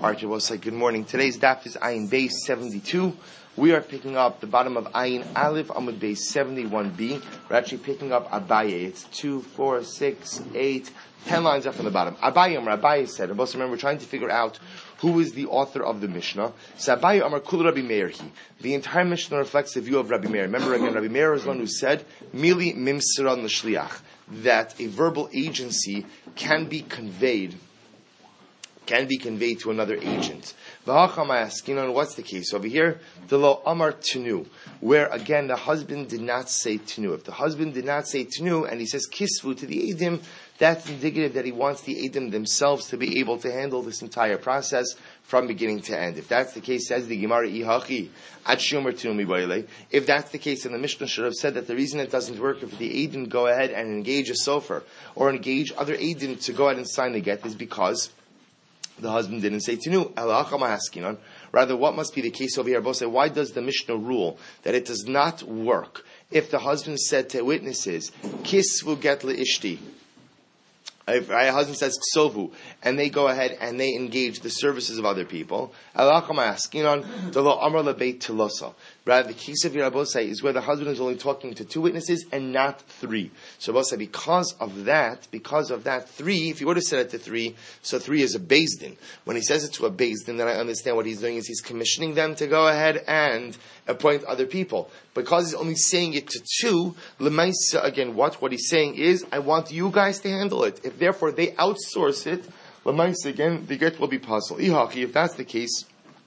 Archer will say good morning. Today's daf is Ayin Beis 72. We are picking up the bottom of Ayin Aleph Amud Beis 71b. We're actually picking up Abaye. It's 2, 4, 6, 8, 10 lines up from the bottom. Abaye said, and also remember we're trying to figure out who is the author of the Mishnah. So Abaye Amar Kul Rabbi Meir Hi. The entire Mishnah reflects the view of Rabbi Meir. Remember again, Rabbi Meir is the one who said, Mili Mimsiran L'Shliach, that a verbal agency can be conveyed to another agent. What's the case over here? The lo amar tenu, where again the husband did not say tenu. If the husband did not say tenu and he says kisvu to the edim, that's indicative that he wants the edim themselves to be able to handle this entire process from beginning to end. If that's the case, says the Gemara ihachi at shomer tenu mibayle. If that's the case, then the Mishnah should have said that the reason it doesn't work if the edim go ahead and engage a sofer or engage other edim to go ahead and sign the get is because the husband didn't say tinu. Rather, what must be the case over here? Both say, why does the Mishnah rule that it does not work if the husband said to witnesses, kisvu get leishti? If a husband says ksovu, and they go ahead and they engage the services of other people, rather, the case of Yerabosai is where the husband is only talking to 2 witnesses and not 3. So Rabosai, because of that, 3, if you were to set it to 3, so 3 is a Beis Din. When he says it to a Beis Din, then I understand what he's doing is he's commissioning them to go ahead and appoint other people. Because he's only saying it to 2, Lemaisa, again, what he's saying is, I want you guys to handle it. If therefore they outsource it, Lemaisa, again, the get will be puzzled. If that's the case,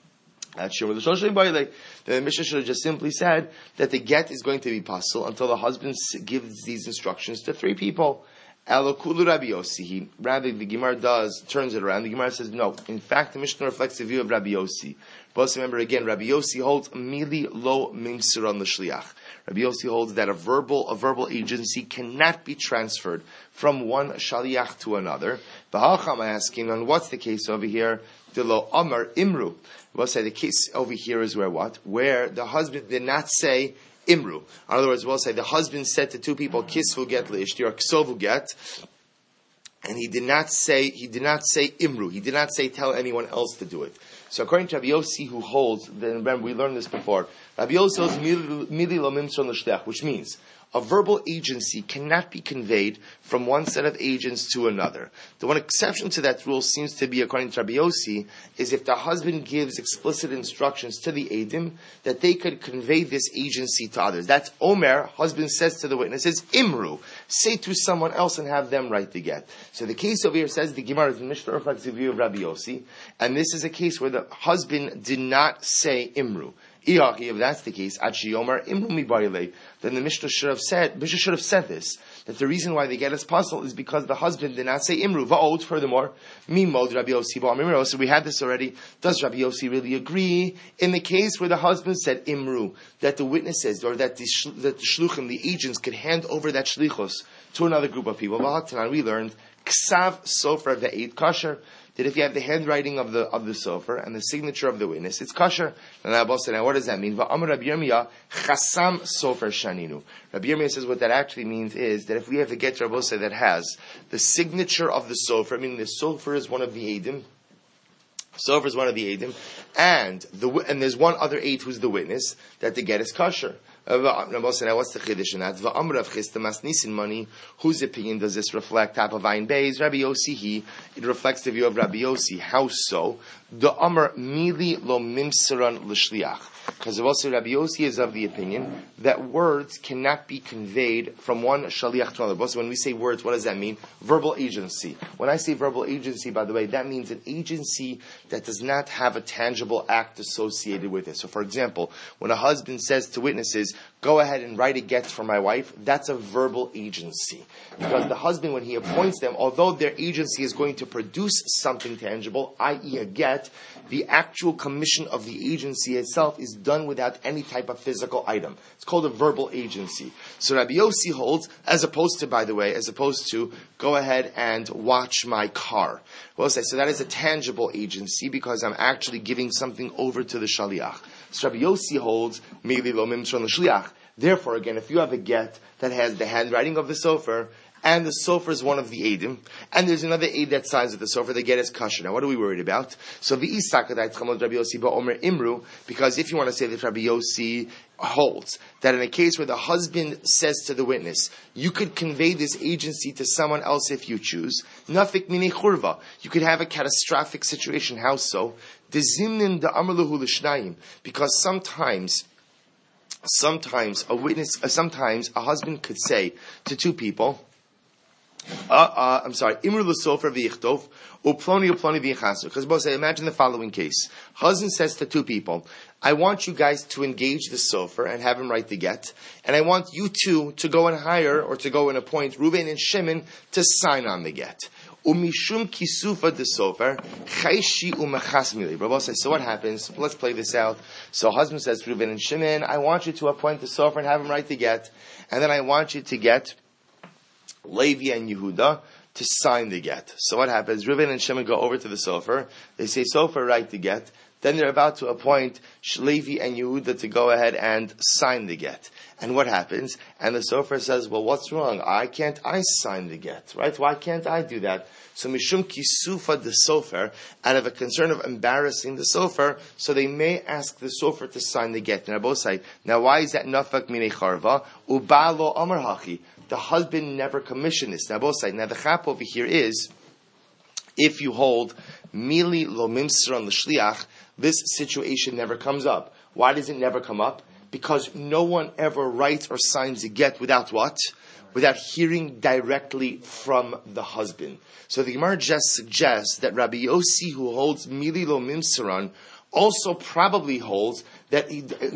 the Mishnah should have just simply said that the get is going to be puzzled until the husband gives these instructions to 3 people. Rather, the Gemara turns it around. The Gemara says, no. In fact, the Mishnah reflects the view of Rabbi Yossi. But remember again, Rabbi Yossi holds mili lo mimsiran l'shliach. Rabbi Yossi holds that a verbal agency cannot be transferred from one shaliach to another. V'hacham asking, and what's the case over here? The lo amar imru. We'll say the case over here is where what? Where the husband did not say imru. In other words, we'll say the husband said to 2 people, kisvu get leishti or ksovu get, and he did not say imru. He did not say tell anyone else to do it. So according to Rabbi Yossi, who holds, then remember we learned this before, Rabbi Yossi holds mili lo mimson l'shtech, which means a verbal agency cannot be conveyed from one set of agents to another. The one exception to that rule seems to be, according to Rabbi Yossi, is if the husband gives explicit instructions to the edim that they could convey this agency to others. That's Omer, husband says to the witnesses, Imru, say to someone else and have them write the get. So the case over here says the Gemara is the Mishnah reflects the view of Rabbi Yossi, and this is a case where the husband did not say Imru. If that's the case, then the Mishnah should have said this, that the reason why they get us puzzled is because the husband did not say Imru. Va'od, furthermore, Mimod Rabbi Yossi. So we had this already. Does Rabbi Yossi really agree in the case where the husband said Imru, that the witnesses, or that the shluchim, the agents, could hand over that shlichus to another group of people? We learned, Ksav Sofer Ve'ed Kasher, that if you have the handwriting of the sofer and the signature of the witness, it's kosher. Now what does that mean? Rabbi Yirmiyah chasam sofer shaninu. Rabbi Yirmiyah says what that actually means is that if we have a get Rabosai that has the signature of the sofer, meaning the sofer is one of the edim, and there's one other aid who's the witness, that the get is kosher. What's the chiddush in that? Whose opinion does this reflect? Top of Ayin Beis, Rabbi Yossi. It reflects the view of Rabbi Yossi. How so? The Amar mili lo mimsaran l'shliach. Because also Rabbi Yossi is of the opinion that words cannot be conveyed from one shaliach to another. So when we say words, what does that mean? Verbal agency. When I say verbal agency, by the way, that means an agency that does not have a tangible act associated with it. So for example, when a husband says to witnesses, go ahead and write a get for my wife, that's a verbal agency. Because the husband, when he appoints them, although their agency is going to produce something tangible, i.e. a get, the actual commission of the agency itself is done without any type of physical item. It's called a verbal agency. So Rabbi Yossi holds, as opposed to, go ahead and watch my car. We'll say, so that is a tangible agency because I'm actually giving something over to the shaliach. So Rabbi Yossi holds, maybe lo mimtron l'shliach. Therefore, again, if you have a get that has the handwriting of the sofer and the sofer is one of the Eidim, and there's another Eid that signs with the sofer, the get is kosher. Now, what are we worried about? So, because if you want to say that Rabbi Yossi holds that in a case where the husband says to the witness, you could convey this agency to someone else if you choose, nafik mine churva, you could have a catastrophic situation. How so? Because sometimes a husband could say to two people, Imru l'sofer v'yichtov, uploni v'yichasu. Because both say, imagine the following case. Husband says to two people, I want you guys to engage the sofer and have him write the get, and I want you two to go and hire or to go and appoint Reuven and Shimon to sign on the get. Umishum kisufa de sofer, chayshi umachas mili. Rabbi says, so what happens? Let's play this out. So husband says to Reuven and Shimon, I want you to appoint the sofer and have him write the get, and then I want you to get Levi and Yehuda to sign the get. So what happens? Reuven and Shimon go over to the sofer. They say, sofer, write the get. Then they're about to appoint Levi and Yehuda to go ahead and sign the get. And what happens? And the sofer says, well, what's wrong? I sign the get, right? Why can't I do that? So Mishum Kisufa the sofer, out of a concern of embarrassing the sofer, so they may ask the sofer to sign the get. And both say, now why is that nafak mine charva? Ubalo amar hachi. The husband never commissioned this. Now both sides. Now the chap over here is, if you hold mili lo mimsran l'shliach, this situation never comes up. Why does it never come up? Because no one ever writes or signs a get without what? Without hearing directly from the husband. So the Gemara just suggests that Rabbi Yossi, who holds mili lo mimsran, also probably holds that,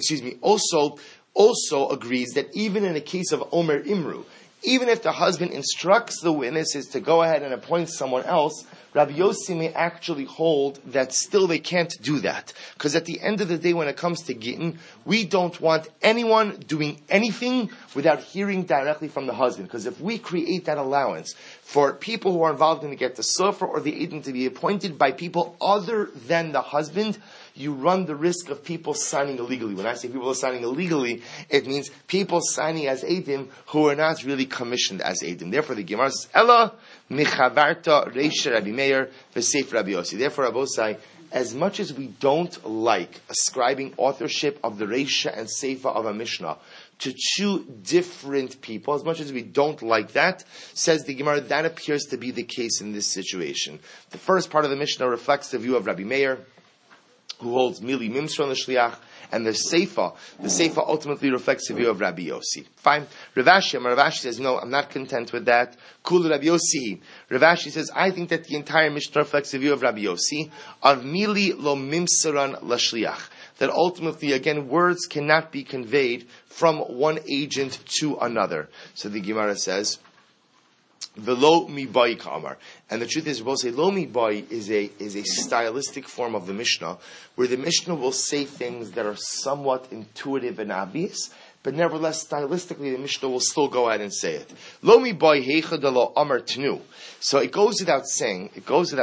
also agrees that even in a case of Omer Imru, even if the husband instructs the witnesses to go ahead and appoint someone else, Rabbi Yossi may actually hold that still they can't do that. Because at the end of the day, when it comes to Gittin, we don't want anyone doing anything without hearing directly from the husband. Because if we create that allowance for people who are involved in the get the sofer or the Eidim to be appointed by people other than the husband, you run the risk of people signing illegally. When I say people are signing illegally, it means people signing as Eidim who are not really commissioned as Eidim. Therefore, the Gemara says, Ella michavarta reisha Rabbi Meir v'seif Rabbi Yossi. Therefore, Rabbi Yossi, as much as we don't like ascribing authorship of the reisha and seifa of a Mishnah to two different people, as much as we don't like that, says the Gemara, that appears to be the case in this situation. The first part of the Mishnah reflects the view of Rabbi Meir, who holds mili mimsron l'shliach, and the seifa ultimately reflects the view of Rabbi Yossi. Fine. Rav Ashi says, no, I'm not content with that. Kul Rabbi Yossi. Rav Ashi says, I think that the entire Mishnah reflects the view of Rabbi Yossi, of mili lo mimsron l'shliach. That ultimately, again, words cannot be conveyed from one agent to another. So the Gemara says, Velo mi bai kamar. And the truth is, we'll say, lo mi bai is a stylistic form of the Mishnah, where the Mishnah will say things that are somewhat intuitive and obvious, but nevertheless, stylistically, the Mishnah will still go ahead and say it. Lo mi bai heicha de lo amar tenu. So it goes without saying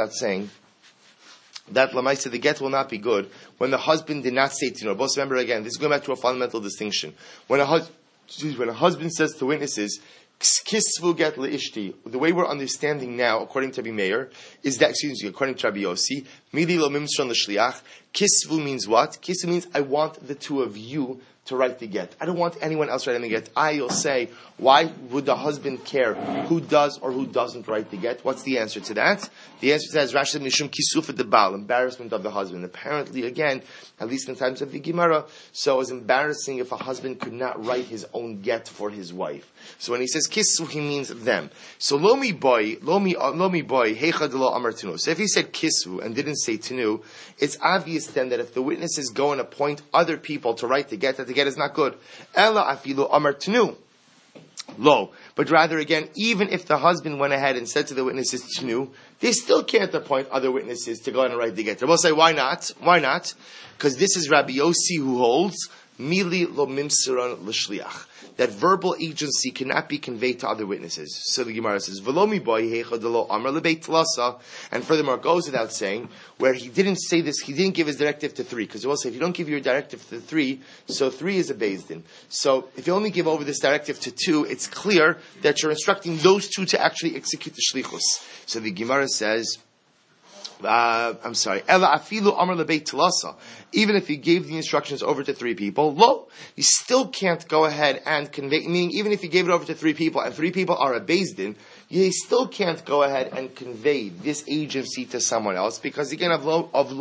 that Lamaisa, the get will not be good when the husband did not say tenu. Both remember again, this is going back to a fundamental distinction. When a husband says to witnesses, Kisvu get leishti. The way we're understanding now, according to Rabbi Meir, is that, according to Rabbi Yossi, midi lo mimsron l'shliach. Kisvu means what? Kisvu means I want the two of you to write the get. I don't want anyone else writing the get. You'll say, why would the husband care who does or who doesn't write the get? What's the answer to that? The answer to that is Rashi said, Mishum kisuf the Baal, embarrassment of the husband. Apparently, again, at least in times of the Gemara, so it was embarrassing if a husband could not write his own get for his wife. So when he says kisu, he means them. So lomi boy, heicha de lo amar tenu. So if he said kisu and didn't say tenu, it's obvious then that if the witnesses go and appoint other people to write the get, that the get is not good. Ella afilu amar tenu. Lo. But rather, again, even if the husband went ahead and said to the witnesses tenu, they still can't appoint other witnesses to go and write the get. They will say, why not? Why not? Because this is Rabbi Yossi who holds Mili lo mimsiran l'shliach. That verbal agency cannot be conveyed to other witnesses. So the Gemara says, "V'lo miboy heicha delo amar lebeit tlasa," and furthermore, it goes without saying, where he didn't say this, he didn't give his directive to 3, because he will say, if you don't give your directive to 3, so 3 is a beis din. So if you only give over this directive to 2, it's clear that you're instructing those 2 to actually execute the shlichus. So the Gemara says, Ella afilu amar lebeit tlasa. Even if you gave the instructions over to 3 people, you still can't go ahead and convey. Meaning, even if you gave it over to 3 people and 3 people are a beis din, you still can't go ahead and convey this agency to someone else because again of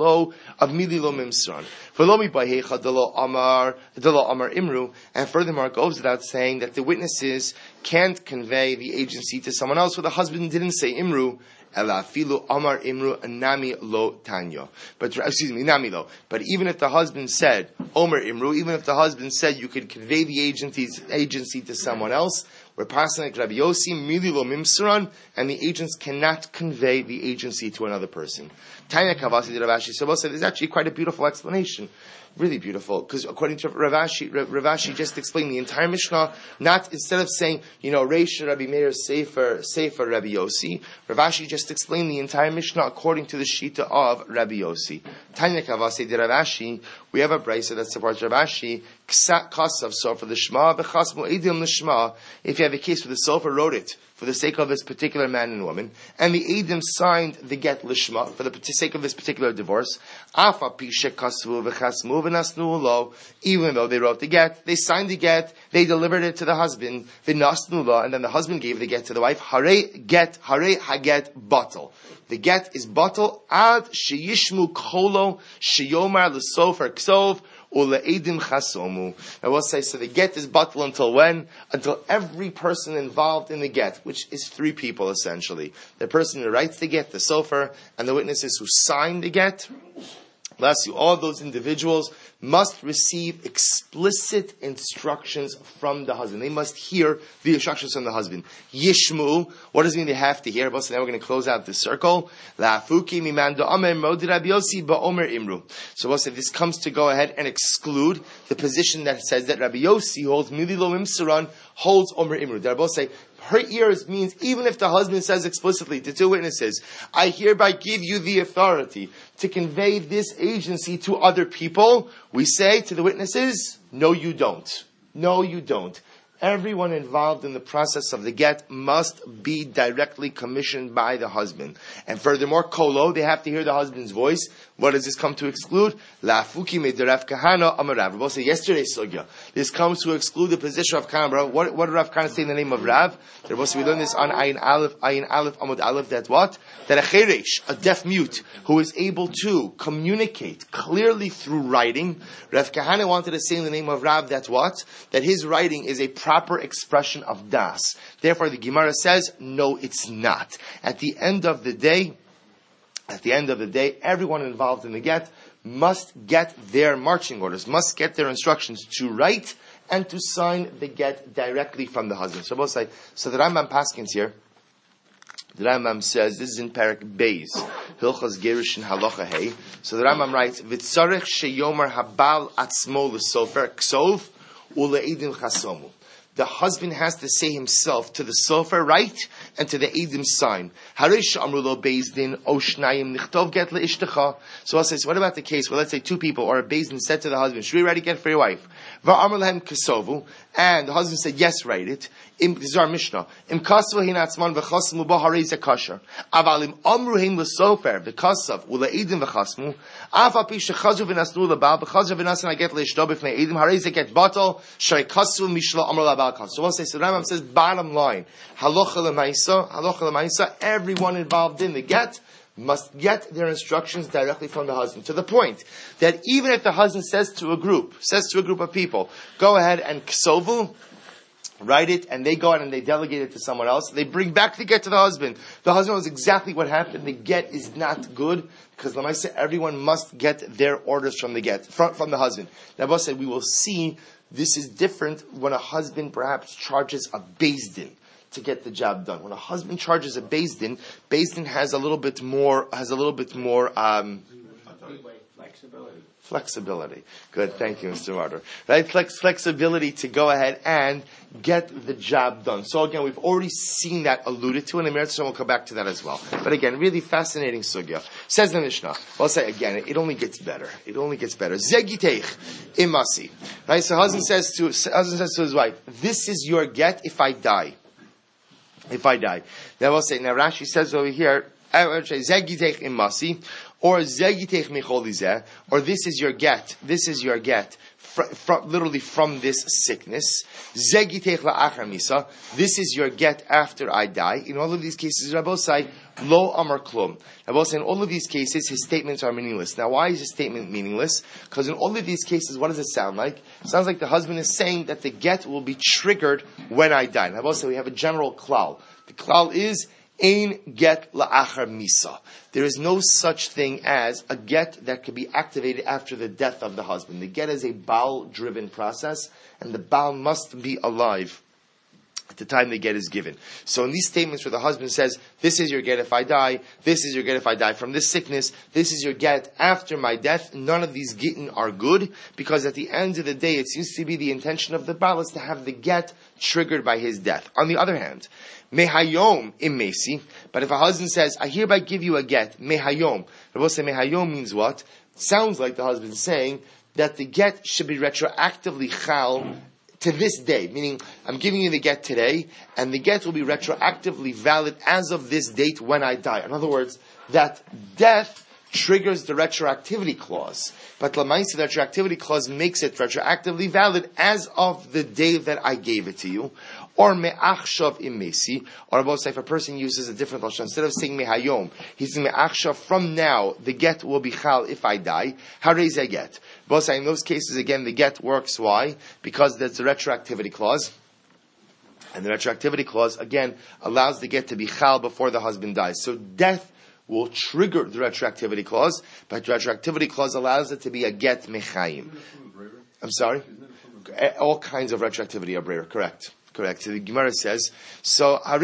mili lo mimsran. For lo mi ba'hecha delo amar imru, and furthermore it goes without saying that the witnesses can't convey the agency to someone else. Where the husband didn't say imru. Ela filu amar imru nami lo tanyo. Nami lo. But even if the husband said Omer imru, even if the husband said you could convey the agency to someone else, we're passing like Rabbi Yossi, mili lo mimsran, and the agents cannot convey the agency to another person. Tanya Kavasi de Rav Ashi. So there's actually quite a beautiful explanation. Really beautiful, because according to Rav Ashi just explained the entire Mishnah, not instead of saying, Reish Rabbi Meir Sefer Rabbi Yossi, Rav Ashi just explained the entire Mishnah according to the Shita of Rabbi Yossi. Tanya Kavasi de Rav Ashi, we have a brisa that supports Rav Ashi, Ksa Kasav Sofer L'Shma, V'chasmu Eidim L'Shma, if you have a case where the Sofer wrote it for the sake of this particular man and woman, and the Eidim signed the get Lishma for the sake of this particular divorce, Afa Pisha Kasvu V'chasmu V'nasnu Lo, even though they wrote the get, they signed the get, they delivered it to the husband, V'nasnu Lo, and then the husband gave the get to the wife, Hare Haget Batal. The get is batal ad sheyishmu kolo sheyomar l'sofer ksov ule'edim chasomu. I will say, so the get is batal until when? Until every person involved in the get, which is 3 people essentially. The person who writes the get, the sofer, and the witnesses who sign the get. Bless you. All those individuals must receive explicit instructions from the husband. They must hear the instructions from the husband. Yishmu, what does it mean they have to hear? So now we're going to close out this circle. La'afuki mimando amer modi Rabbi Yossi ba'omer imru. So we'll say this comes to go ahead and exclude the position that says that Rabbi Yossi holds mili lo imsaran, holds omer imru. They'll both say, her ears means even if the husband says explicitly to 2 witnesses, I hereby give you the authority to convey this agency to other people, we say to the witnesses, no you don't. No you don't. Everyone involved in the process of the get must be directly commissioned by the husband. And furthermore, kolo, they have to hear the husband's voice. What does this come to exclude? La'afuki me de Rav Kahana amarav. We both say yesterday's sugya. This comes to exclude the position of Kahana. What did Rav Kahana say in the name of Rav? We learn this on Ayin Aleph, Amud Aleph, that what? That a cheresh, a deaf mute, who is able to communicate clearly through writing. Rav Kahana wanted to say in the name of Rav that what? That his writing is a proper expression of das. Therefore, the Gemara says, no, it's not. At the end of the day, everyone involved in the get must get their marching orders, must get their instructions to write and to sign the get directly from the husband. So both say, so the Rambam Paskins here, the Rambam says, this is in Parak Beis, Hilchas Gerushin Halacha Hey. So the Rambam writes, V'tzarech sheyomer habal atzmo l'sofer ksov ule'edim chasomu. The husband has to say himself to the sofer, right, and to the edim sign. So I'll say, so what about the case where let's say 2 people or a beis din said to the husband, should we write a get for your wife? And the husband said, yes, write it. This is our Mishnah. Im kasav hinatzman v'chasmu b'harei zekasher. Aval im amru him l'sofer v'kasav u'le'edim v'chasmu. Afa pi shechazu v'nasnu l'bal v'chazu v'nasan aget le'ishto b'fnei edim harei zeket batal shay kasu mishlo amru l'bal kasav. So we'll say, so Rambam says, bottom line, halacha l'maisa, everyone involved in the get must get their instructions directly from the husband, to the point that even if the husband says to a group of people, go ahead and ksovu, write it, and they go out and they delegate it to someone else, they bring back the get to the husband. The husband knows exactly what happened. The get is not good, because Lamaisa, everyone must get their orders from the get, from the husband. Now, Boss said, we will see this is different when a husband perhaps charges a beis din to get the job done. When a husband charges a beis din has a little bit more Flexibility. Good, thank you, Mr. Marder. Right, flexibility to go ahead and get the job done. So again, we've already seen that alluded to, and the Meretz will come back to that as well. But again, really fascinating sugya. Says the Mishnah. I'll say again, it only gets better. It only gets better. Zegiteich imasi. Right, so husband says to his wife, "This is your get if I die." If I die. Now we'll say. Now Rashi says over here, "Zegiteich imasi." Or zegitech micholizeh, or this is your get. This is your get, literally from this sickness. Zegitech la'achar misa. This is your get after I die. In all of these cases, Rabbosai lo amar klum. Rabbosai, in all of these cases, his statements are meaningless. Now, why is his statement meaningless? Because in all of these cases, what does it sound like? It sounds like the husband is saying that the get will be triggered when I die. Rabbosai, we have a general klal. The klal is Ein get la'achar misa. There is no such thing as a get that could be activated after the death of the husband. The get is a Baal-driven process, and the Baal must be alive at the time the get is given. So in these statements where the husband says, "This is your get if I die, this is your get if I die from this sickness, this is your get after my death," none of these gittin are good, because at the end of the day, it seems to be the intention of the Baal is to have the get triggered by his death. On the other hand, mehayom imesi, but if a husband says, "I hereby give you a get," mehayom, Rabbi say mehayom means what? Sounds like the husband saying that the get should be retroactively chal to this day, meaning I'm giving you the get today, and the get will be retroactively valid as of this date when I die. In other words, that death triggers the retroactivity clause, but Lamaisa, the retroactivity clause makes it retroactively valid as of the day that I gave it to you. Or me'achshav imesi, or both say if a person uses a different lashon, instead of saying mehayom, he's saying me'achshav, from now, the get will be chal if I die. How does I get? Both say in those cases, again, the get works. Why? Because there's a retroactivity clause. And the retroactivity clause, again, allows the get to be chal before the husband dies. So death will trigger the retroactivity clause, but the retroactivity clause allows it to be a get mechayim. I'm sorry? All kinds of retroactivity are brera, correct. Correct. So the Gemara says, so, fine,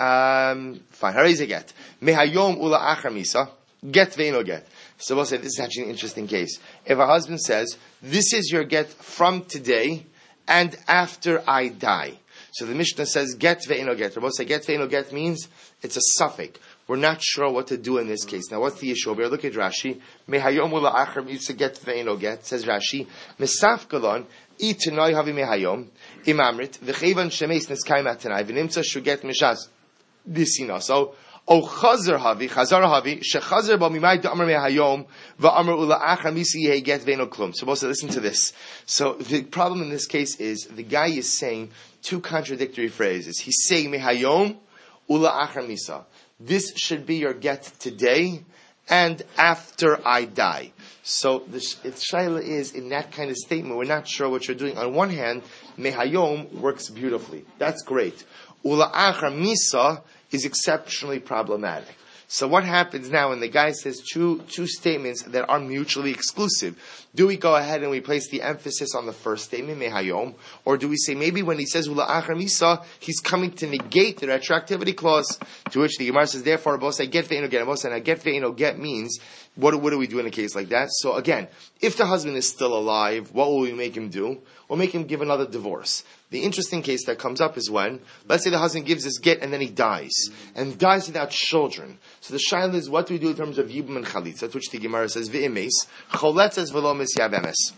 hareze get. Mehayom ula achar misa, get ve'ino get. So we'll say, this is actually an interesting case. If a husband says, "This is your get from today and after I die." So the Mishnah says, get ve'ino get. We'll say, get ve'ino get means it's a suffix. We're not sure what to do in this case. Now, what's the issue? We'll look at Rashi. Mehayom ula achar misa get ve'ino get. Says Rashi, Mesaf galon, itanoi havi mehayom, imamrit, v'chevan shemes neskayim atanai, v'nimtza shuget mishas disina. So, O chazar havi, shechazar ba mimai da'amar mehayom, va'amar ula achar misi yehe get ve'ino klum. So, both listen to this. So, the problem in this case is, the guy is saying two contradictory phrases. He's saying mehayom ula achar misa. This should be your get today and after I die. So the shaila is, in that kind of statement, we're not sure what you're doing. On one hand, mehayom works beautifully. That's great. Ula achar misa is exceptionally problematic. So what happens now when the guy says two statements that are mutually exclusive? Do we go ahead and we place the emphasis on the first statement, mehayom, or do we say maybe when he says ula achar misa, he's coming to negate the retroactivity clause? To which the Gemara says, therefore, both say get ve'ino get. Both say get ve'ino get means what do we do in a case like that? So again, if the husband is still alive, what will we make him do? We'll make him give another divorce. The interesting case that comes up is when, let's say the husband gives his get and then he dies, and dies without children. So the shaila is, what do we do in terms of yibum and chalitza? To which the Gemara says, v'imes, choletzes v'lo misyav emes.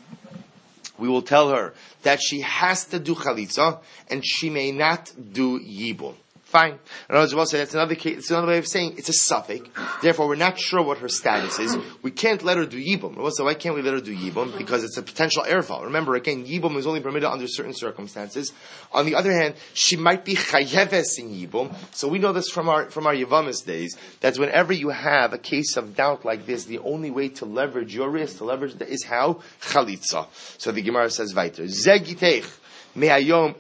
We will tell her that she has to do chalitza, and she may not do yibum. Fine. And as well say that's another case. It's another way of saying it's a suffix. Therefore, we're not sure what her status is. We can't let her do yibum. So why can't we let her do yibum? Because it's a potential erfa. Remember, again, yibum is only permitted under certain circumstances. On the other hand, she might be chayeves in yibum. So we know this from our Yavamis days. That whenever you have a case of doubt like this, the only way to leverage your risk, is how chalitza. So the Gemara says weiter. Zegiteich. Another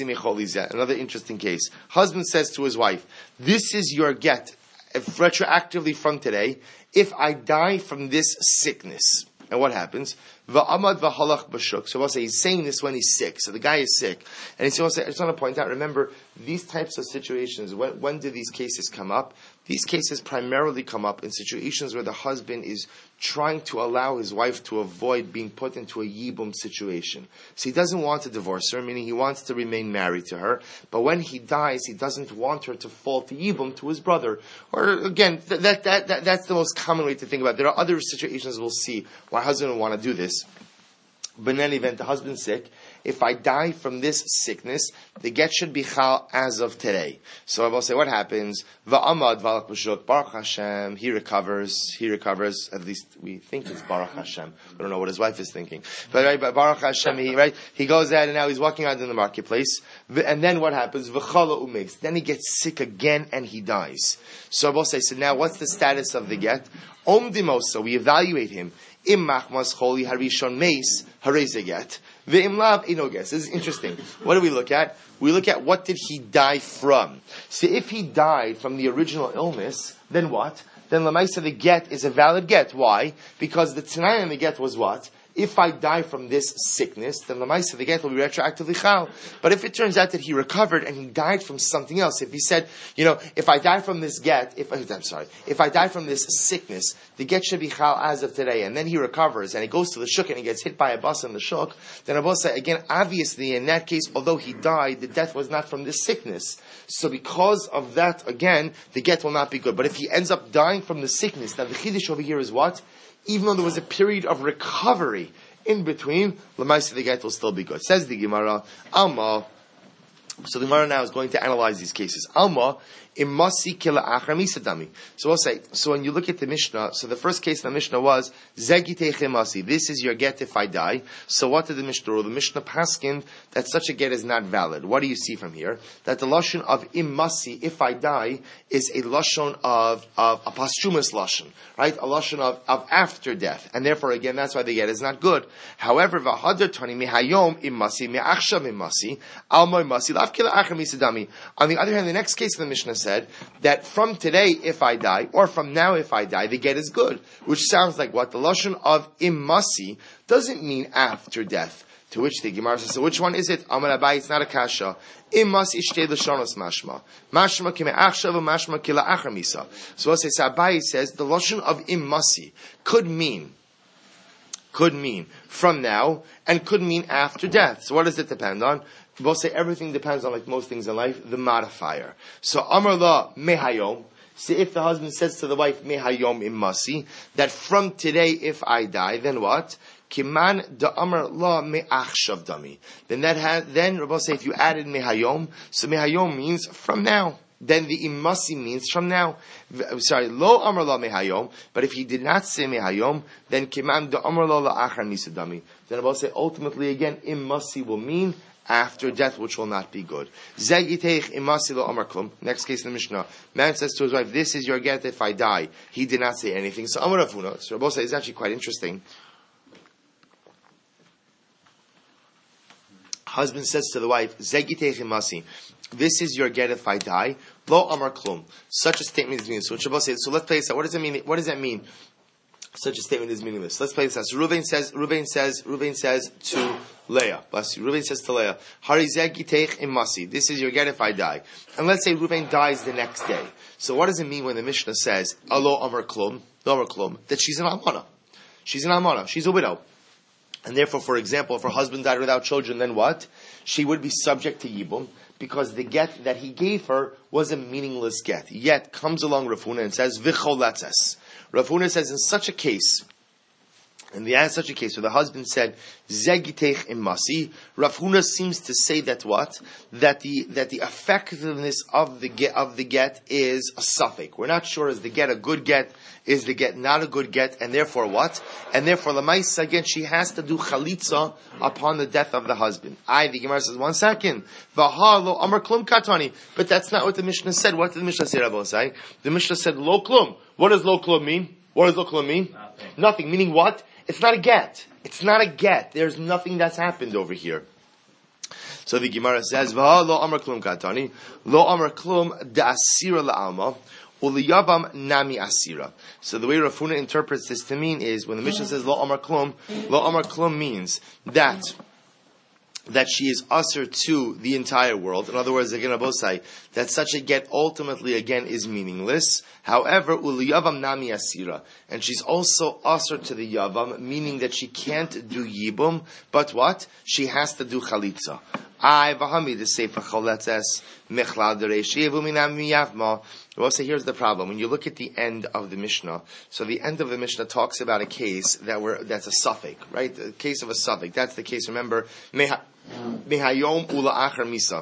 interesting case. Husband says to his wife, "This is your get, retroactively from today, if I die from this sickness." And what happens? Va'amad v'halach b'shuk. So we'll say he's saying this when he's sick. So the guy is sick. And I just want to point out, remember, these types of situations, when do these cases come up? These cases primarily come up in situations where the husband is trying to allow his wife to avoid being put into a yibum situation. So he doesn't want to divorce her, meaning he wants to remain married to her, but when he dies, he doesn't want her to fall to yibum to his brother. Or again, that's the most common way to think about it. There are other situations we'll see why a husband would want to do this. But in any event, the husband's sick. If I die from this sickness, the get should be chal as of today. So I will say, what happens? Va'amad v'alak b'shut, Baruch Hashem, he recovers, at least we think it's Baruch Hashem. I don't know what his wife is thinking. But Baruch Hashem, he goes out and now he's walking out in the marketplace. And then what happens? V'chala u'meis. Then he gets sick again and he dies. So I will say, so now what's the status of the get? Om dimosa, we evaluate him. Im machmas choli harishon meis harezeget. Ve'im lav inoges. This is interesting. What do we look at? We look at what did he die from. So if he died from the original illness, then what? Then lamaisa the get is a valid get. Why? Because the t'nai in the get was what? If I die from this sickness, then lamaisa the get will be retroactively chal. But if it turns out that he recovered and he died from something else, if he said, if I die from this get, if I die from this sickness, the get should be chal as of today, and then he recovers and he goes to the shuk and he gets hit by a bus in the shuk, then I will say again, obviously in that case, although he died, the death was not from this sickness. So because of that, again, the get will not be good. But if he ends up dying from the sickness, now the chiddush over here is what? Even though there was a period of recovery in between, l'maisa the get will still be good. Says the Gemara, Alma. So the Gemara now is going to analyze these cases. Alma, imasi kila achar misadami. So we'll say, so when you look at the Mishnah, so the first case in the Mishnah was, zegitech imasi. This is your get if I die. So what did the Mishnah rule? The Mishnah paskined that such a get is not valid. What do you see from here? That the lashon of imasi, if I die, is a lashon of a posthumous lashon, right? A lashon of after death. And therefore, again, that's why the get is not good. However, v'hadar tani mihayom imasi, mi'achshav imasi, alma imasi, lav kila achar misadami. On the other hand, the next case in the Mishnah said that from today if I die, or from now if I die, the get is good. Which sounds like what? The lashon of imasi doesn't mean after death. To which the Gemara says, so which one is it? Amar Abai, it's not a kasha. Imasi ishtei l'shonos mashma. Mashma kime achshav mashma kila achar misa. So what says Abai says, the lashon of imasi could mean from now, and could mean after death. So what does it depend on? We'll say everything depends on, like most things in life, the modifier. So Amar la mehayom. So if the husband says to the wife, mehayom imasi, that from today if I die, then what? Kiman da Amar la me'achshav dami. Then Rabbi say if you added mehayom, so mehayom means from now. Then the imasi means from now. Lo Amar la mehayom. But if he did not say mehayom, then kiman da Amar la la'achar misadami. Then Rabbi say ultimately again imasi will mean after death, which will not be good. Zegiteich imasi lo amar klum. Next case in the Mishnah. Man says to his wife, this is your get if I die. He did not say anything. So Amar Rav Huna. So Rabbi say is actually quite interesting. Husband says to the wife, Zegiteich imasi. This is your get if I die. Lo amar klum. Such a statement is meaningless. So Rabbi says, so let's play this out. What does it mean? What does that mean? Such a statement is meaningless. Let's play this out. So Reuven says to Leah. Bless you. Reuven says to Leah, Harizegiteich imasi. This is your get if I die. And let's say Reuven dies the next day. So what does it mean when the Mishnah says, Alo amar klum, that she's an almana? She's an almana. She's a widow. And therefore, for example, if her husband died without children, then what? She would be subject to yibum, because the get that he gave her was a meaningless get. Yet comes along Rav Huna and says, V'choletzes. Rav Huna says in such a case, where the husband said, Zegiteich imasi, Rav Huna seems to say that what? That the effectiveness of the get is a suffix. We're not sure is the get a good get, is the get not a good get, and therefore what? And therefore Lamaisa, again, she has to do chalitza upon the death of the husband. The Gemara says, 1 second. Vaha lo amar klum katani. But that's not what the Mishnah said. What did the Mishnah say, Rabbi Say? The Mishnah said lo klum. What does lo klum mean? What does lo klum mean? Nothing. Meaning what? It's not a get. It's not a get. There's nothing that's happened over here. So the Gemara says, Vaha lo amar klum katani. Lo amar klum da asira la'alma. Uliyabam nami asira. So the way Rav Huna interprets this to mean is when the Mishnah says lo amar klum means that that she is usher to the entire world. In other words, again, Abosai, that such a get ultimately again is meaningless. However, uliyavam nami asira, and she's also usher to the yavam, meaning that she can't do yibum, but what? She has to do chalitza. I v'hami the sefer choletzes mechlal dereish yevu minam miyavma. We'll say here's the problem. When you look at the end of the Mishnah, so the end of the Mishnah talks about a case that's a suffix, right? The case of a suffix. That's the case. Remember, mehayom ula achar misa.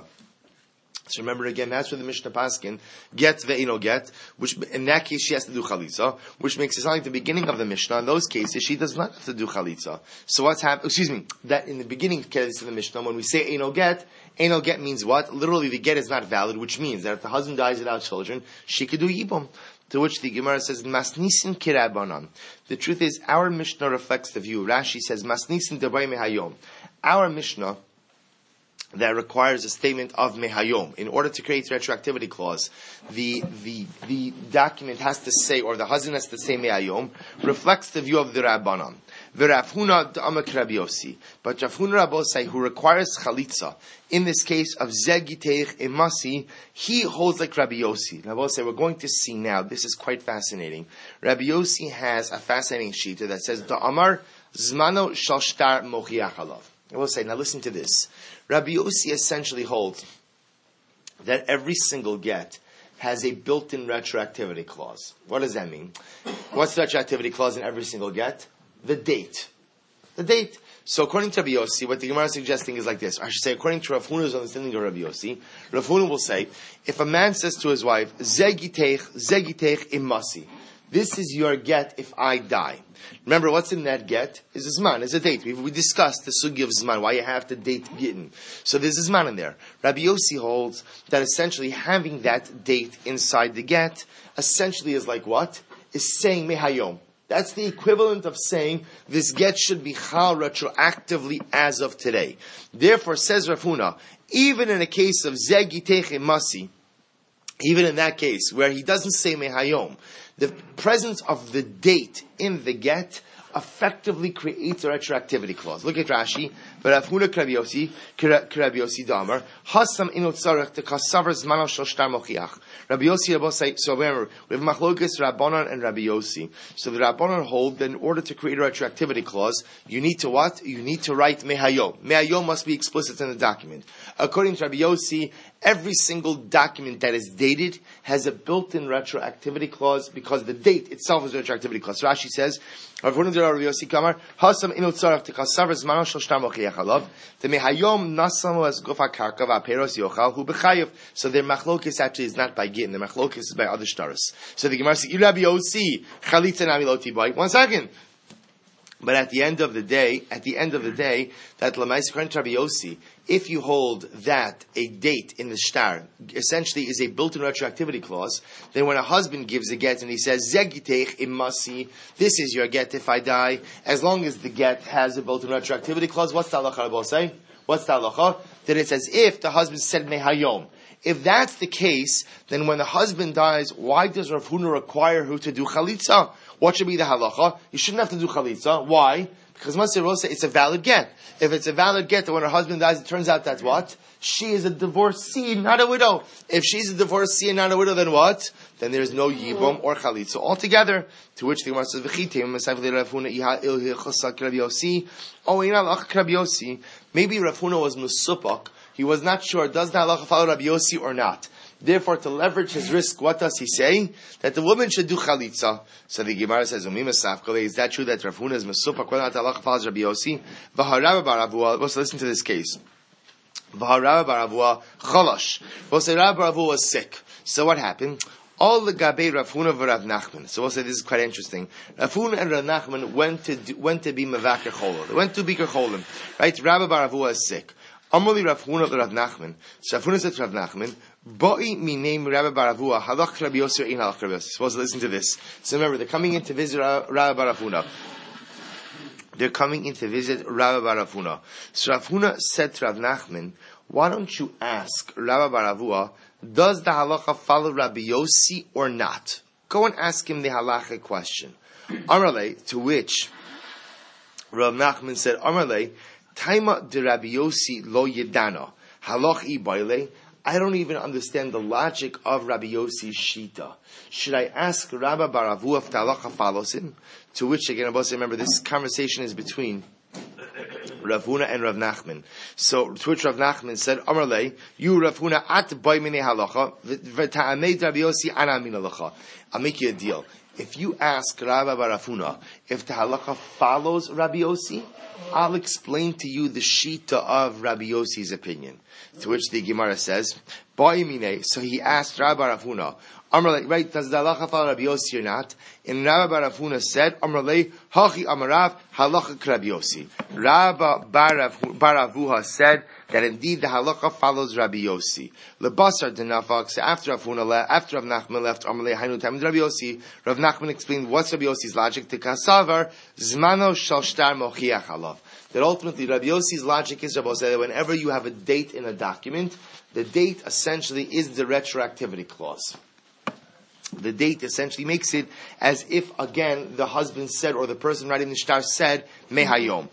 So remember again, that's where the Mishnah Paskin get ve'ino get, which in that case she has to do chalitza, which makes it sound like the beginning of the Mishnah. In those cases, she does not have to do chalitza. So what's happened? Excuse me, that in the beginning case of the Mishnah, when we say eino get means what? Literally, the get is not valid, which means that if the husband dies without children, she could do yibum. To which the Gemara says, Masnisin kirabanan. The truth is, our Mishnah reflects the view. Rashi says, Masnisin dabay mehayom. Our Mishnah that requires a statement of mehayom. In order to create the retroactivity clause, the document has to say, or the husband has to say mehayom, reflects the view of the Rabbanan. Rav Huna d'amak Rabbi Yossi. But Rav Huna Rabbosai, who requires chalitza, in this case of zegiteich imasi, he holds like Rabbi Yossi. Rabbosai, we're going to see now, this is quite fascinating. Rabbi Yossi has a fascinating sheet that says, Da'amar zmano shal shtar mochiach alav. I will say, now listen to this. Rabbi Yossi essentially holds that every single get has a built-in retroactivity clause. What does that mean? What's the retroactivity clause in every single get? The date. The date. So according to Rabbi Yossi, what the Gemara is suggesting is like this. I should say, according to Rav Huna's understanding of Rabbi Yossi, Rav Huna will say, if a man says to his wife, zegiteich imasi, this is your get if I die. Remember, what's in that get is a zman, is a date. We discussed the sugi of zman, why you have to date gittin. So there's a zman in there. Rabbi Yossi holds that essentially having that date inside the get essentially is like what? Is saying mehayom. That's the equivalent of saying this get should be chal retroactively as of today. Therefore, says Rav Huna, even in a case of zegiteich imasi, even in that case where he doesn't say mehayom, the presence of the date in the get effectively creates a retroactivity clause. Look at Rashi. Rav Huna Krabiosi Damar Hasam Inot Tzarech to Kasavar Zmano Shel Shtar Mochiach. Rabbi Yossi Rabbosai. So remember, we have Machlokes Rabbanan and Rabbi Yossi. So the Rabbanan hold that in order to create a retroactivity clause, you need to what? You need to write Mehayom. Mehayom must be explicit in the document. According to Rabbi Yossi, every single document that is dated has a built-in retroactivity clause because the date itself is a retroactivity clause. So Rashi says, Rav Huna Rabbi Yossi Kamar Hasam Inot Tzarech to Kasavar Zmano Shel Shtar Mochiach. The mehayom nasamu as gufa karka v'aperos yochal hu b'chayev. So their machlokes actually is not by gittin. The machlokes is by other shtaros. So the Gemara says, Rabbi Yossi chalitza nami lo tiboy. 1 second. But at the end of the day, that Lamais according to Rabbi Yossi, if you hold that a date in the shtar essentially is a built-in retroactivity clause, then when a husband gives a get and he says, Zegiteich imasi, this is your get if I die, as long as the get has a built-in retroactivity clause, what's the halacha Rabbi say? What's the halacha? Then it's as if the husband said mehayom. If that's the case, then when the husband dies, why does Rav Huna require her to do chalitza? What should be the halacha? You shouldn't have to do chalitza. Why? Because Masir Rosa, it's a valid get. If it's a valid get, that when her husband dies, it turns out that's what? She is a divorcee, not a widow. If she's a divorcee and not a widow, then what? Then there's no yibum or chalitza altogether. To which the Gemara says, maybe Rav Huna was musupak. He was not sure, does the halacha follow Rabbi Yossi or not? Therefore, to leverage his risk, what does he say? That the woman should do chalitza. So the Gemara says, is that true that Rav Huna is mesupak? Whether or not the halacha follows Rabbi Yossi? Let's listen to this case. Rabbi Baravua was sick. So what happened? All the Gabei Rav Huna v'Rav Nachman. So we'll say this is quite interesting. Rav Huna and Rav Nachman went to be Mevaker Cholim. They went to Biker Cholim. Right? Rabbi Baravua is sick. Amrli Rav Huna v'Rav Nachman. So Rav Huna said to Rav Nachman, Boi mi name Rabbi Baravua, halach Rabbi Yossi or ein halach Rabbi Yossi. Suppose to listen to this. So remember, they're coming in to visit Rabbi Baravuna. They're coming in to visit Rabbi Baravuna. So Rav Huna said to Rav Nachman, why don't you ask Rabbi Baravua, does the halacha follow Rabbi Yossi or not? Go and ask him the halacha question. Amarle, to which Rav Nachman said, Amarle, Taima de Rabbi Yossi lo yedana. Halach ibayle. I don't even understand the logic of Rabbi Yossi's shita. Should I ask Rabba bar Avuha if the halacha follows him? To which, again, remember, this conversation is between Rav Huna and Rav Nachman. So, to which Rav Nachman said, Amarle, you Rav Huna at boy mine halacha, v'ta'amei Rabbi Yossi ana min halacha. I'll make you a deal. If you ask Rabba bar Rav Huna if the halacha follows Rabbi Yossi, I'll explain to you the shita of Rabbi Yossi's opinion. To which the Gemara says, boy mine, so he asked Rabba bar Rav Huna, Amarle, right, does the halacha follow Rabbi Yossi or not? And Rabba bar Rav Huna said, Amarle, hachi amarav, halacha Rabbi Yossi. Rabba bar Rav Huna said that indeed the halacha follows Rabbi Yossi. Lebasar denafak, so after Rav Nachman left, Amarle, hainu tamid Rabbi Yossi, Rav Nachman explained what's Rabbi Yossi's logic to kasavar, zmano shal shtar mochiach alav. That ultimately Rabbi Yossi's logic is, Rabbi said, that whenever you have a date in a document, the date essentially is the retroactivity clause. The date essentially makes it as if, again, the husband said, or the person writing the shtar said, mehayom.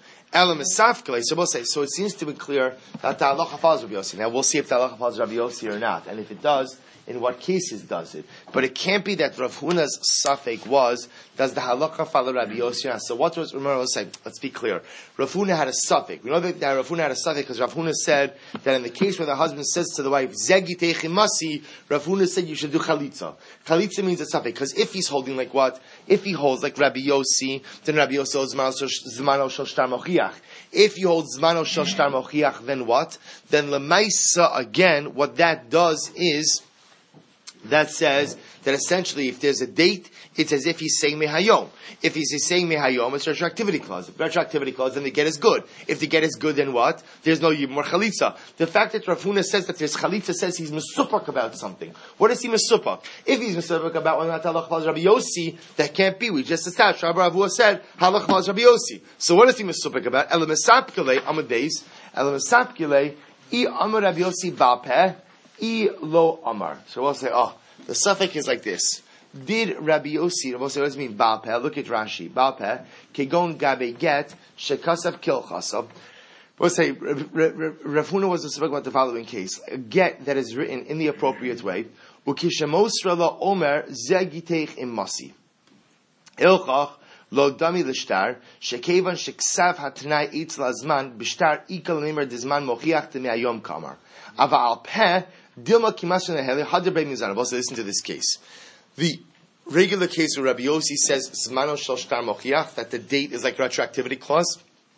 So it seems to be clear that the halacha follows Rabbi Yossi. Now we'll see if the halacha follows Rabbi Yossi or not. And if it does, in what cases does it? But it can't be that Rav Huna's safek was, does the halacha follow Rabbi Yossi or not? So what was, remember, let's be clear. Rav Huna had a safek. We know that Rav Huna had a safek because Rav Huna said that in the case where the husband says to the wife, Zegi techimasi, Rav Huna said you should do chalitza. Chalitza means a safek. Because if he's holding like what? If he holds like Rabbi Yossi, then Rabbi Yossi holds zmano shel shtar mochiach. If you hold zmano shel shtar mochiach, then what? Then lemaisa, again, what that does is, that says that essentially if there's a date, it's as if he's saying mehayom. If he's saying mehayom, it's a retroactivity clause. If retroactivity clause, then the get is good. If the get is good, then what? There's no yibum or chalitza. The fact that Rav Huna says that there's chalitza says he's mesupak about something. What is he mesupak? If he's mesupak about whether or not halach follows Rabbi Yossi, that can't be. We just established. Rabbi Avuha said halach follows Rabbi Yossi. So what is he mesupak about? Elamesapkele amades. Elamesapkele I amar Rabbi Yossi balpeh. I lo amar. So we'll say, the suffix is like this. Did Rabbi Yossi, we'll say, what does it mean, balpeh? Look at Rashi. Balpeh, kegon gabe get, shekasav kilchasav. We'll say, Rav Huna was speaking about the following case. A get that is written in the appropriate way. Ukishamosra la omer zegiteich imasi. Ilchach, lo dami l'shtar, shekevan sheksav hatnai eitz lazman, b'shtar ikal nimer dizman mochiach te me'ayom kamar. Ava al peh, dilma kimasun ehele, hadr mizan. Also listen to this case. The regular case where Rabbi Yossi says, zmano shel shtar mochiach, that the date is like retroactivity clause,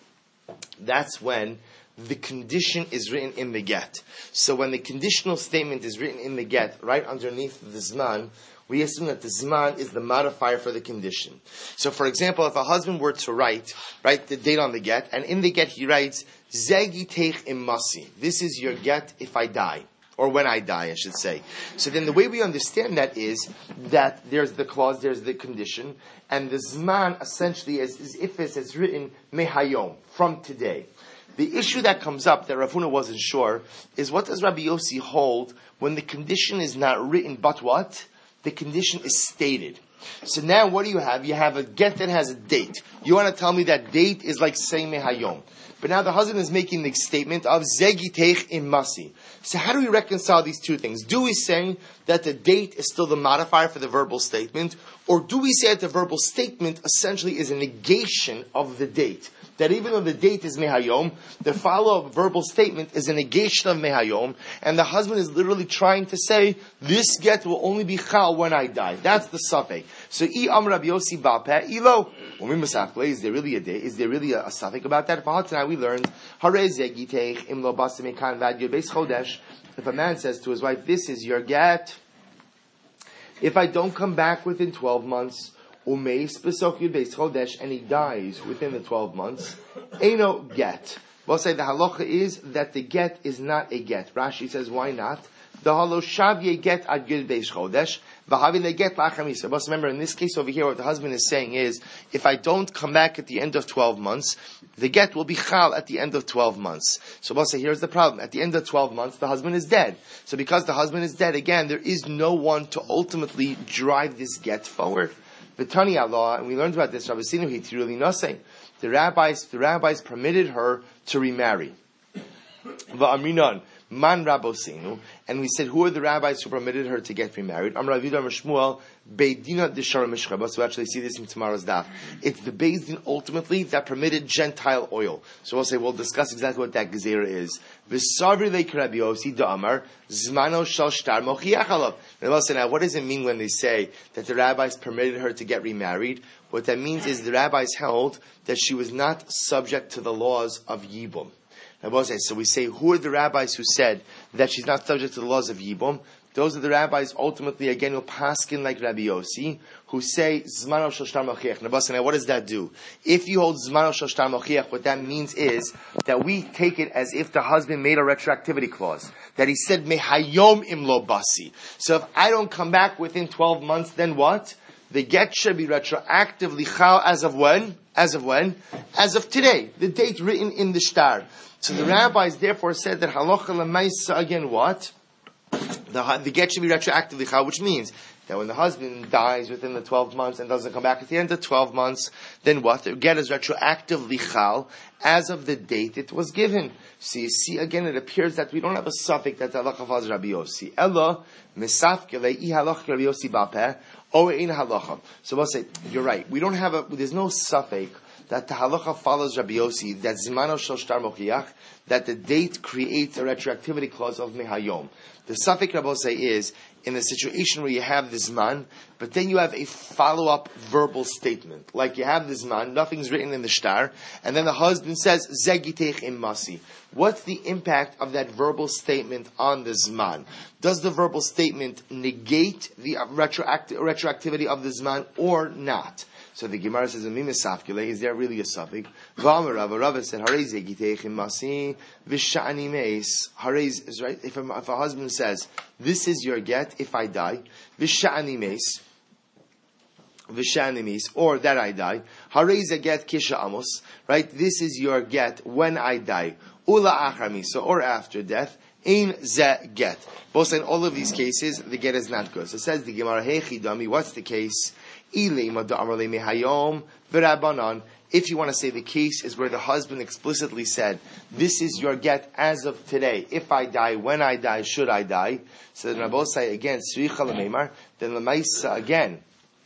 that's when the condition is written in the get. So when the conditional statement is written in the get, right underneath the zman, we assume that the zman is the modifier for the condition. So for example, if a husband were to write the date on the get, and in the get he writes, Zegi teich imasi. This is your get if I die. Or when I die, I should say. So then the way we understand that is that there's the clause, there's the condition, and the zman essentially is if it's written mehayom, from today. The issue that comes up that Rav Huna wasn't sure is what does Rabbi Yossi hold when the condition is not written, but what? The condition is stated. So now what do you have? You have a get that has a date. You want to tell me that date is like saying mehayom. But now the husband is making the statement of zegi teich in masi. So how do we reconcile these two things? Do we say that the date is still the modifier for the verbal statement? Or do we say that the verbal statement essentially is a negation of the date? That even though the date is mehayom, the follow-up verbal statement is a negation of mehayom, and the husband is literally trying to say, this get will only be chal when I die. That's the suffix. So, I am Rabbi Yossi balpeh, ilo. Is there really a day? Is there really a suffix about that? Tonight we learned, if a man says to his wife, this is your get, if I don't come back within 12 months, and he dies within the 12 months, Eino get. We'll say the halacha is that the get is not a get. Rashi says, why not? The haloshavye get ad gid beis chodesh, v'havile get la'achamisa. But remember, in this case over here, what the husband is saying is, if I don't come back at the end of 12 months, the get will be chal at the end of 12 months. So we'll say, here's the problem. At the end of 12 months, the husband is dead. So because the husband is dead, again, there is no one to ultimately drive this get forward. V'tani Allah, and we learned about this. Rabbeinu Hitiruli Nosei. The rabbis permitted her to remarry. Va'amrinan man Rabosenu, and we said, who are the rabbis who permitted her to get remarried? Amar Rav Yehuda Amar Shmuel, Beidina Deshara Mishchaba. So we actually see this in tomorrow's daf. It's the Beis Din ultimately that permitted Gentile oil. So we'll discuss exactly what that gezerah is. V'savri leik Rabbi Yossi da'amar zmano shel shtar mochiach alav. Now, what does it mean when they say that the rabbis permitted her to get remarried? What that means is the rabbis held that she was not subject to the laws of Yibum. So we say, who are the rabbis who said that she's not subject to the laws of Yibum? Those are the rabbis ultimately, again, who paskin like Rabbi Yossi, who say, Zmano shel shtar mochiach. Now, what does that do? If you hold Zmano shel shtar mochiach, what that means is that we take it as if the husband made a retroactivity clause. That he said, Mehayom imlo basi. So if I don't come back within 12 months, then what? The get should be retroactively chal as of when? As of when? As of today. The date written in the shtar. So the rabbis therefore said that halacha lemaisa, again, what? The get should be retroactively chal, which means that when the husband dies within the 12 months and doesn't come back at the end of 12 months, then what? The get is retroactively chal as of the date it was given. So you see, again, it appears that we don't have a suffix that halacha falls Rabbi Yossi. Ella misafkele I halacha Rabbi Yossi bapeh o ein halacha. So we'll say, you're right. We don't have there's no suffix that the halacha follows Rabbi Yossi, that zmano shel shtar mochiach, that the date creates a retroactivity clause of mehayom. The suffix Rabbi Yossi is in the situation where you have this man, but then you have a follow-up verbal statement. Like you have this man, nothing's written in the shtar, and then the husband says, Zegitech im masi. What's the impact of that verbal statement on this man? Does the verbal statement negate the retroactivity of this man or not? So the Gemara says, is there really a suffix? Rava said, Harez is right. If a husband says, this is your get if I die, or that I die, Harez get kisha amos, right? This is your get when I die, ula achamisa, or after death, ein ze get. Both in all of these cases, the get is not good. So it says the Gemara, hey chidami, what's the case? If you want to say the case is where the husband explicitly said, this is your get as of today. If I die, when I die, should I die? So then Rabbi say again, then Lamaisa again.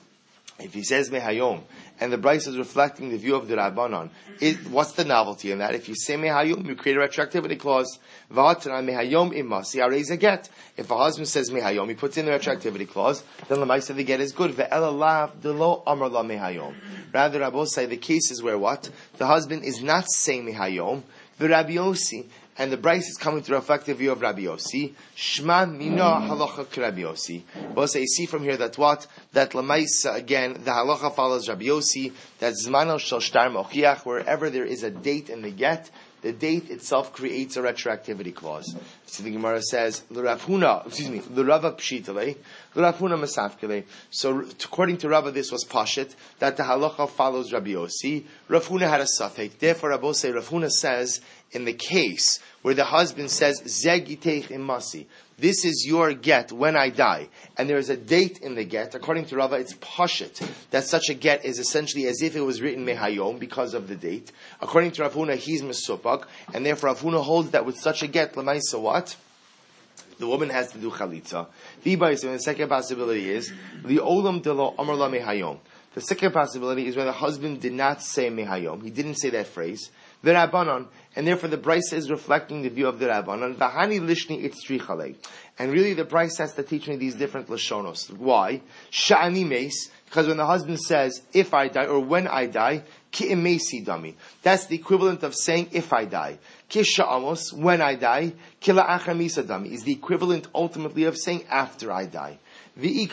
If he says mehayom, and the Bryce is reflecting the view of the Rabbanon, what's the novelty in that? If you say mehayom, you create a retroactivity clause. Mehayom imasi areza get. If a husband says mehayom, he puts in the retroactivity clause, then Lamaisa the get is good. Ve'elalav delo amar la mehayom. Rather, Rabbi say the case is where what? The husband is not saying mehayom, the Rabbi Yossi, and the Bryce is coming to reflect the view of Rabbi Yossi. Shma mina halacha k'Rabbi Yossi. Both say, you see from here that what? That Lamaisa, again, the halacha follows Rabbi Yossi, that Zmano shel shtar mochiach, wherever there is a date in the get, the date itself creates a retroactivity clause. So the Gemara says, L'Rava pshitale, L'Rava masafkele. So according to Rava, this was pashit, that the halacha follows Rabbi Yossi. Rav Huna had a suffix. Therefore, Rav Huna says, in the case where the husband says, Zegitech imasi, this is your get when I die, and there is a date in the get, according to Rava, it's pashit, that such a get is essentially as if it was written mehayom because of the date. According to Rav Huna, he's mesupak, and therefore Rav Huna holds that with such a get, lemaisa what? The woman has to do chalitza. The second possibility is, the olam de lo amar la mehayom. The second possibility is where the husband did not say mehayom, he didn't say that phrase, the Rabbanon, and therefore the Bryce is reflecting the view of the Rabbanon. V'hani lishni itzrichalei, and really the Bryce has to teach me these different lashonos. Why? Sha'ani meis, because when the husband says if I die or when I die, ki imesi dami. That's the equivalent of saying if I die. Ki sha'amos, when I die, ki la'achamisa dami, is the equivalent ultimately of saying after I die. And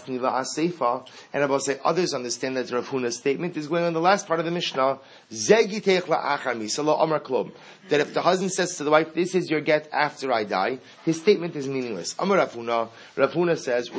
about say others understand that Rav Huna's statement is going on the last part of the Mishnah. That if the husband says to the wife, "This is your get after I die," his statement is meaningless. Amar Rav Huna says,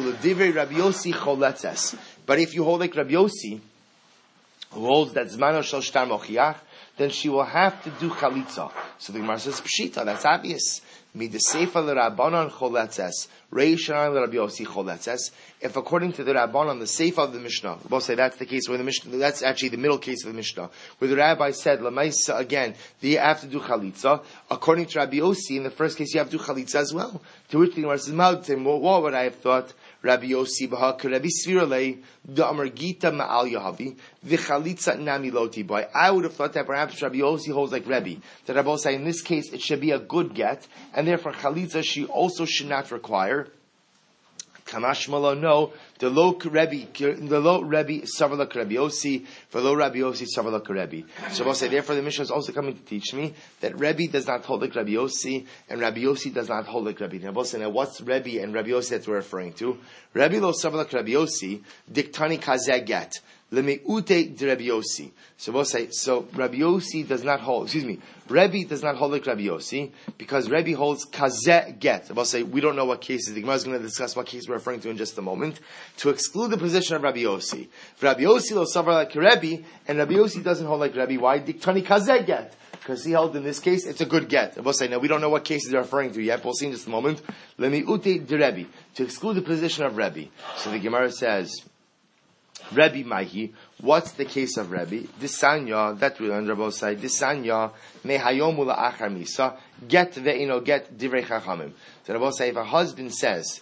but if you hold like Rabbi Yossi, who holds that Zmano shel shtar mochiach, then she will have to do chalitza. So the Gemara says, Pshita, that's obvious. Midaseifa l'Rabbanan choletzes, Reishanan l'Rabbi Yossi choletzes. If according to the Rabbanan, the Seifa of the Mishnah, we'll say that's the case where the Mishnah, that's actually the middle case of the Mishnah, where the Rabbi said, Lamaisa, again, that you have to do Chalitza. According to Rabbi Yossi, in the first case, you have to do Chalitza as well. To which the Gemara says, what would I have thought? Rabbi Yossi b'ha Rabbi Sviralei da'amar Gita ma'al Yahavi v'chalitza nami loti boy. I would have thought that perhaps Rabbi Yossi holds like Rabbi. That Rabbi say in this case it should be a good get, and therefore chalitza she also should not require. Kamashmala no, the low Rebbe savalak Rabbi Yossi, for low Rabbi Yossi savalak Rebbe. So we'll say therefore the Mishnah is also coming to teach me that Rebbe does not hold like Rabbi Yossi, and Rabbi Yossi does not hold like Rebbe. Now we'll say now what's Rebbe and Rabbi Yossi that we're referring to? Rebbe lo savalak Rabbi Yossi diktani kazeh get. Lemeute de Rabbi Yossi. So we'll say, so Rabbi Yossi does not hold, Rebbe does not hold like Rabbi Yossi, because Rebbe holds kazeh get. We'll say, we don't know what cases, the Gemara is going to discuss what case we're referring to in just a moment, to exclude the position of Rabbi Yossi. Rabbi Yossi lo savar like Rebbe, and Rabbi Yossi doesn't hold like Rebbe. Why? Diktani kazeh get. Because he held in this case, it's a good get. We'll say, now we don't know what cases they're referring to yet, we'll see in just a moment. Lemeute de Rebbe, to exclude the position of Rebbe. So the Gemara says, Rebbe Mahi, what's the case of Rebbe? Disanya, that we learned Rabbi say, Disanya, mehayom ula'achar misa, get ve'ino, get divrei chachamim. So Rabbi say, if a husband says,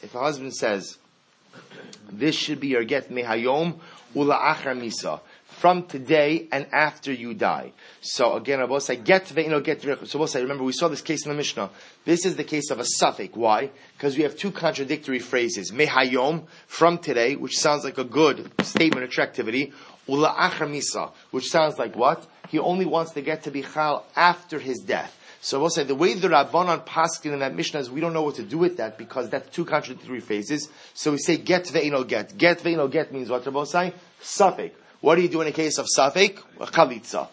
this should be your get mehayom ula'achar misa, from today and after you die. So again, Rabbi say, get ve'ino, get divrei. So we'll say, remember we saw this case in the Mishnah. This is the case of a suffix. Why? Because we have two contradictory phrases. Mehayom, from today, which sounds like a good statement of activity. Ula'achar misa, which sounds like what? He only wants to get to be chal after his death. So we'll say the way the Rabbanan paskin in that Mishnah is we don't know what to do with that because that's two contradictory phrases. So we say get ve'ino get. Get ve'ino get means what Rabbi say? Suffix. What do you do in a case of suffix? Chalitza.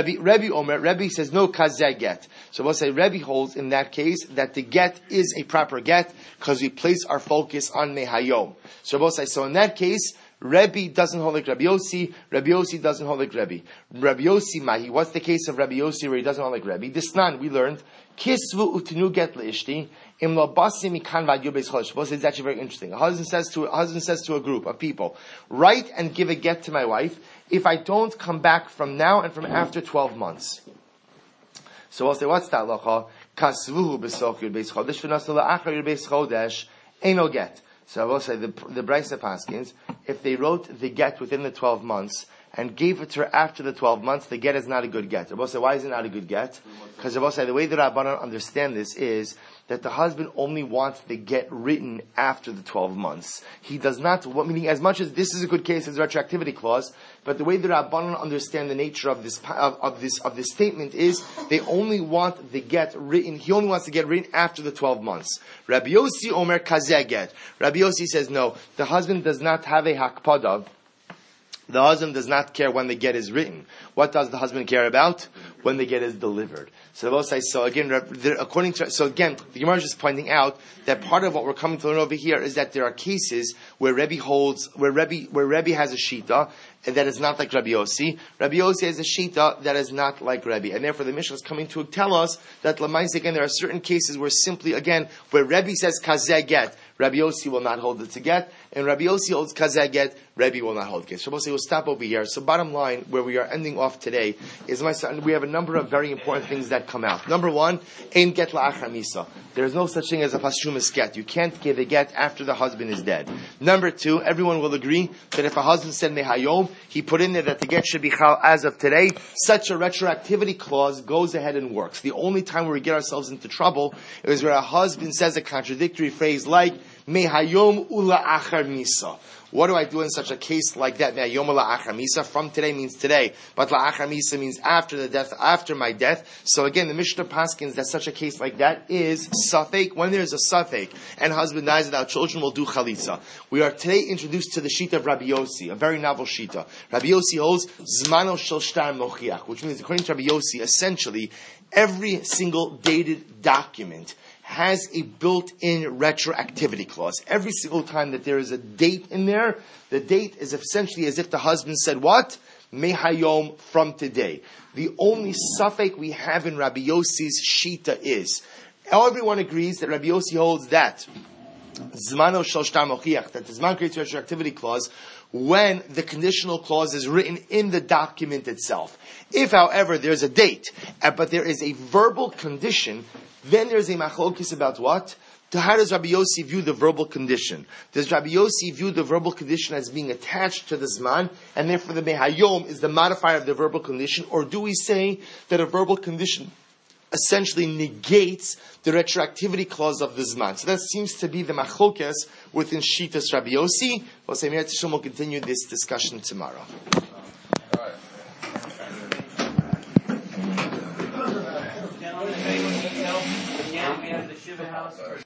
Rebbe says no kazeh get. So we'll say Rebbe holds in that case that the get is a proper get because we place our focus on mehayom. So we'll say, so in that case, Rebbe doesn't hold like Rabbi Yossi. Rabbi Yossi doesn't hold like Rebbe. Rabbi Yossi Mahi. What's the case of Rabbi Yossi where he doesn't hold like Rebbe? Disnan, we learned. Kisvu utinu get leishti im lo basim ikan vad yubes chodesh. It's actually very interesting. A husband says to a group of people, write and give a get to my wife if I don't come back from now and from after 12 months. So we'll say, what's that lacha? Kasvuhu besoch yubes chodesh v'nasu la'achar yubes chodesh eino get. So I will say the Brisa Paskins, if they wrote the get within the 12 months and gave it to her after the 12 months, the get is not a good get. I will say, why is it not a good get? Because I will say the way the Rabbanan understand this is that the husband only wants the get written after the 12 months. He does not, meaning as much as this is a good case as retroactivity clause, but the way the Rabbanan understand the nature of this statement is they only want the get written. He only wants to get written after the 12 months. Rabbi Yossi Omer Kazeh get. Rabbi Yossi says no. The husband does not have a hakpada. The husband does not care when the get is written. What does the husband care about? When the get is delivered. So again, the Gemara is just pointing out that part of what we're coming to learn over here is that there are cases where Rebbe has a shita that is not like Rabbi Yossi. Rabbi Yossi has a shita that is not like Rebbe. And therefore the Mishnah is coming to tell us that Lamais, again, there are certain cases where simply, again, where Rebbe says kazeh get, Rabbi Yossi will not hold it to get, and Rabbi Yossi holds kazeh get, Rebbe will not hold get. So we'll stop over here. So bottom line, where we are ending off today, is we have a number of very important things that come out. Number one, ein get la'achar misa. There is no such thing as a pashumis get. You can't give a get after the husband is dead. Number two, everyone will agree that if a husband said mehayom, he put in there that the get should be chal as of today, such a retroactivity clause goes ahead and works. The only time where we get ourselves into trouble is where a husband says a contradictory phrase like mehayom ula achar misa. What do I do in such a case like that? Mehayom ula achar misa. From today means today, but la achar misa means after the death, after my death. So again, the Mishnah paskins that such a case like that is suffix. When there is a suffix and husband dies without children, we'll do chalitza. We are today introduced to the shita of Rabbi Yossi, a very novel shita. Rabbi Yossi holds zmano shel shtar mochiach, which means according to Rabbi Yossi, essentially every single dated document has a built-in retroactivity clause. Every single time that there is a date in there, the date is essentially as if the husband said what? Mehayom, from today. The only suffix we have in Rabbi Yossi's shita is Everyone agrees that Rabbi Yossi holds that Zmano shel shtar mochiach, that the Zman creates retroactivity clause when the conditional clause is written in the document itself. If, however, there's a date, but there is a verbal condition, then there's a machlokes about what? How does Rabbi Yossi view the verbal condition? Does Rabbi Yossi view the verbal condition as being attached to the Zman, and therefore the Mehayom is the modifier of the verbal condition, or do we say that a verbal condition essentially negates the retroactivity clause of the Zman? So that seems to be the machlokes within Shitas Rabbi Yossi. We'll continue this discussion tomorrow.